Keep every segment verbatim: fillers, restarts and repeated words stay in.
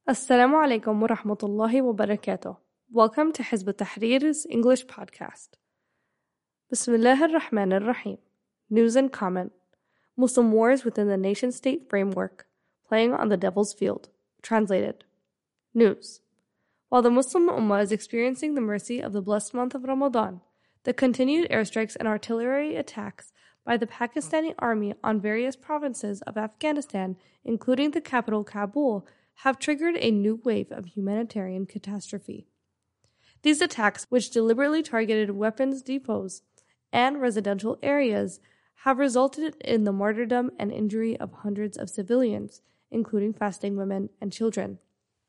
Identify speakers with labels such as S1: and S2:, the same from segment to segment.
S1: Assalamu alaikum wa rahmatullahi wa barakatuh. Welcome to Hizb ut-Tahrir's English podcast. Bismillah ar-Rahman ar-Rahim. News and comment. Muslim wars within the nation-state framework, playing on the devil's field. Translated. News. While the Muslim Ummah is experiencing the mercy of the blessed month of Ramadan, the continued airstrikes and artillery attacks by the Pakistani army on various provinces of Afghanistan, including the capital Kabul, have triggered a new wave of humanitarian catastrophe. These attacks, which deliberately targeted weapons depots and residential areas, have resulted in the martyrdom and injury of hundreds of civilians, including fasting women and children.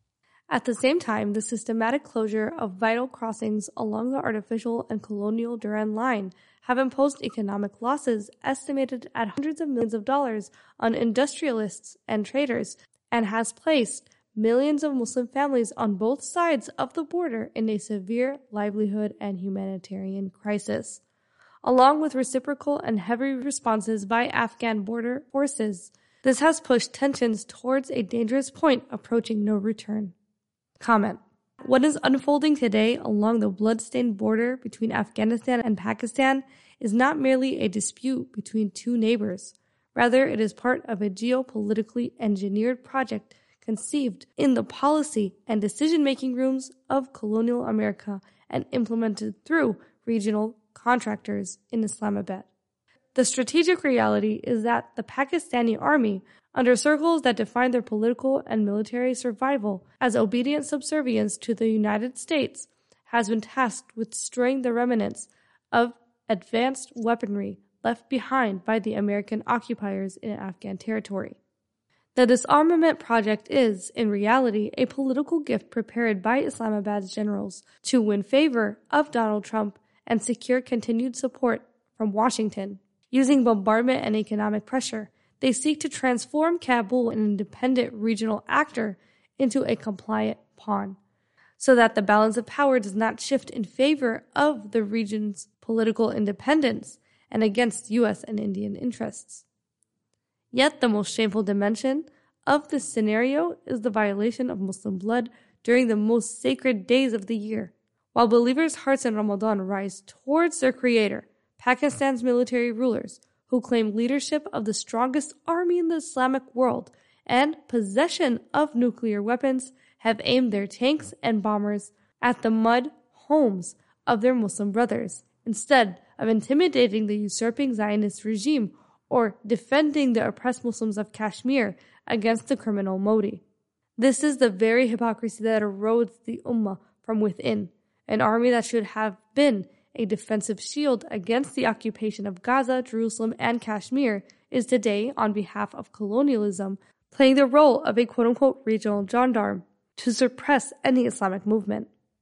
S1: At the same time, the systematic closure of vital crossings along the artificial and colonial Durand Line have imposed economic losses estimated at hundreds of millions of dollars on industrialists and traders, and has placed millions of Muslim families on both sides of the border in a severe livelihood and humanitarian crisis. Along with reciprocal and heavy responses by Afghan border forces, this has pushed tensions towards a dangerous point approaching no return. Comment. What is unfolding today along the blood-stained border between Afghanistan and Pakistan is not merely a dispute between two neighbors. Rather, it is part of a geopolitically engineered project conceived in the policy and decision-making rooms of colonial America and implemented through regional contractors in Islamabad. The strategic reality is that the Pakistani army, under circles that define their political and military survival as obedient subservience to the United States, has been tasked with destroying the remnants of advanced weaponry left behind by the American occupiers in Afghan territory. The disarmament project is, in reality, a political gift prepared by Islamabad's generals to win favor of Donald Trump and secure continued support from Washington. Using bombardment and economic pressure, they seek to transform Kabul, an independent regional actor, into a compliant pawn, so that the balance of power does not shift in favor of the region's political independence and against U S and Indian interests. Yet the most shameful dimension of this scenario is the violation of Muslim blood during the most sacred days of the year. While believers' hearts in Ramadan rise towards their creator, Pakistan's military rulers, who claim leadership of the strongest army in the Islamic world and possession of nuclear weapons, have aimed their tanks and bombers at the mud homes of their Muslim brothers, instead of intimidating the usurping Zionist regime or defending the oppressed Muslims of Kashmir against the criminal Modi. This is the very hypocrisy that erodes the Ummah from within. An army that should have been a defensive shield against the occupation of Gaza, Jerusalem, and Kashmir is today, on behalf of colonialism, playing the role of a quote-unquote regional gendarme to suppress any Islamic movement.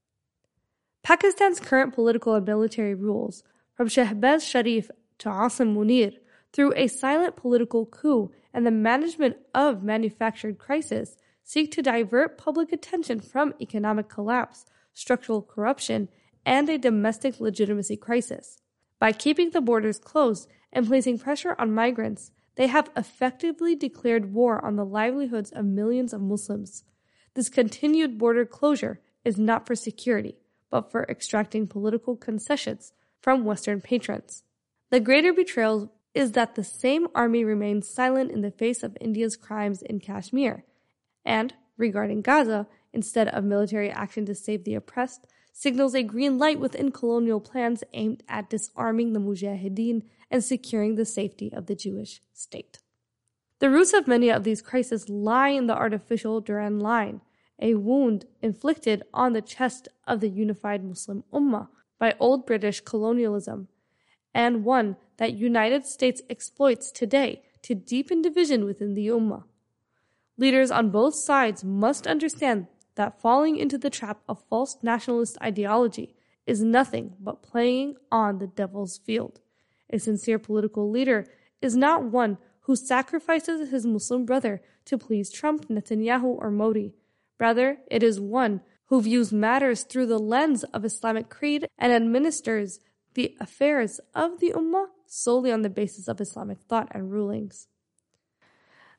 S1: Pakistan's current political and military rules, from Shehbaz Sharif to Asim Munir, through a silent political coup and the management of manufactured crisis, seek to divert public attention from economic collapse, structural corruption, and a domestic legitimacy crisis. By keeping the borders closed and placing pressure on migrants, they have effectively declared war on the livelihoods of millions of Muslims. This continued border closure is not for security, but for extracting political concessions from Western patrons. The greater betrayal is that the same army remains silent in the face of India's crimes in Kashmir, and, regarding Gaza, instead of military action to save the oppressed, signals a green light within colonial plans aimed at disarming the Mujahideen and securing the safety of the Jewish state. The roots of many of these crises lie in the artificial Durand Line, a wound inflicted on the chest of the unified Muslim Ummah by old British colonialism, and one that United States exploits today to deepen division within the Ummah. Leaders on both sides must understand that falling into the trap of false nationalist ideology is nothing but playing on the devil's field. A sincere political leader is not one who sacrifices his Muslim brother to please Trump, Netanyahu, or Modi. Rather, it is one who views matters through the lens of Islamic creed and administers the affairs of the Ummah solely on the basis of Islamic thought and rulings.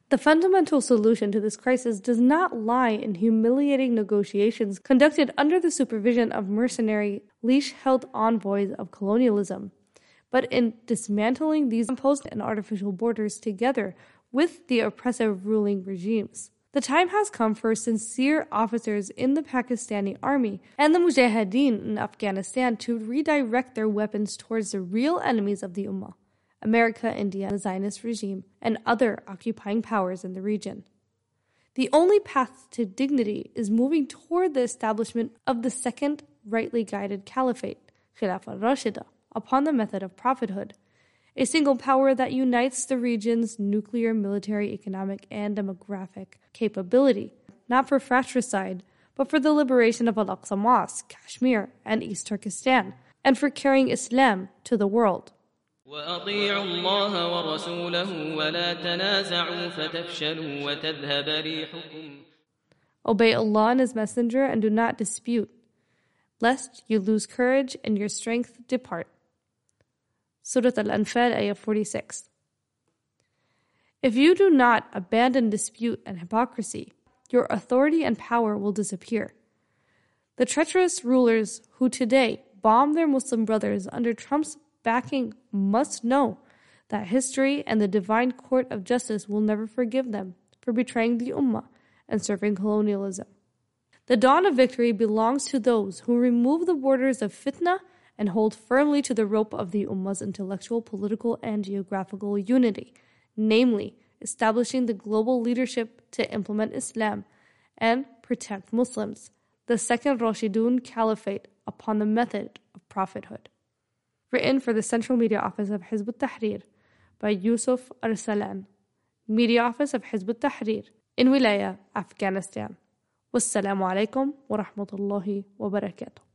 S1: The fundamental solution to this crisis does not lie in humiliating negotiations conducted under the supervision of mercenary, leash-held envoys of colonialism, but in dismantling these imposed and artificial borders together with the oppressive ruling regimes. The time has come for sincere officers in the Pakistani army and the Mujahideen in Afghanistan to redirect their weapons towards the real enemies of the Ummah: America, India, the Zionist regime, and other occupying powers in the region. The only path to dignity is moving toward the establishment of the second rightly guided caliphate, Khilafah Rashida, upon the method of prophethood, a single power that unites the region's nuclear, military, economic, and demographic capability, not for fratricide, but for the liberation of Al-Aqsa Mosque, Kashmir, and East Turkestan, and for carrying Islam to the world.
S2: وأطيعوا الله ورسوله ولا تنازعوا فتفشلوا وتذهب ريحكم.
S1: Obey Allah and His Messenger and do not dispute, lest you lose courage and your strength depart. Surah Al-Anfal, Ayah forty-six. If you do not abandon dispute and hypocrisy, your authority and power will disappear. The treacherous rulers who today bomb their Muslim brothers under Trump's backing must know that history and the divine court of justice will never forgive them for betraying the Ummah and serving colonialism. The dawn of victory belongs to those who remove the borders of fitna and hold firmly to the rope of the Ummah's intellectual, political, and geographical unity, namely, establishing the global leadership to implement Islam and protect Muslims, the second Rashidun Caliphate upon the method of prophethood. Written for the Central Media Office of Hizb ut-Tahrir by Yusuf Arsalan, Media Office of Hizb ut-Tahrir in Wilaya, Afghanistan. Wassalamu alaikum wa rahmatullahi wa barakatuh.